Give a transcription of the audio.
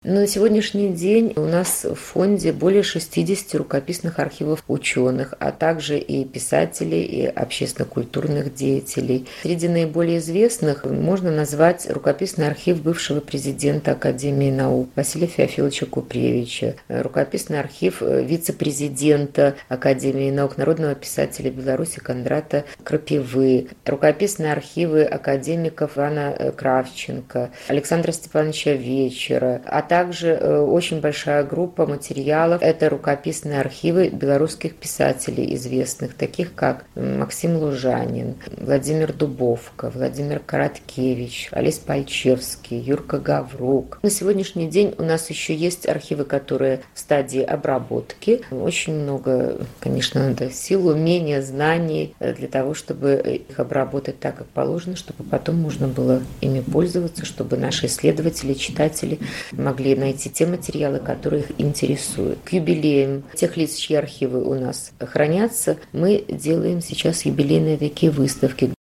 На сегодняшний день у нас в фонде более 60 рукописных архивов ученых, а также и писателей, и общественно-культурных деятелей. Среди наиболее известных можно назвать рукописный архив бывшего президента Академии наук Василия Феофиловича Купревича, рукописный архив вице-президента Академии наук, народного писателя Беларуси Кондрата Крапивы, рукописные архивы академиков Ивана Кравченко, Александра Степановича Вечера, а также очень большая группа материалов. Это рукописные архивы белорусских писателей известных, таких как Максим Лужанин, Владимир Дубовка, Владимир Короткевич, Олесь Пальчевский, Юрка Гаврук. На сегодняшний день у нас еще есть архивы, которые в стадии обработки. Очень много, конечно, надо сил, умения, знаний для того, чтобы их обработать так, как положено, чтобы потом можно было ими пользоваться, чтобы наши исследователи, читатели могли найти те материалы, которые их интересуют. К юбилеям тех лиц, чьи архивы у нас хранятся, мы делаем сейчас юбилейные такие выставки.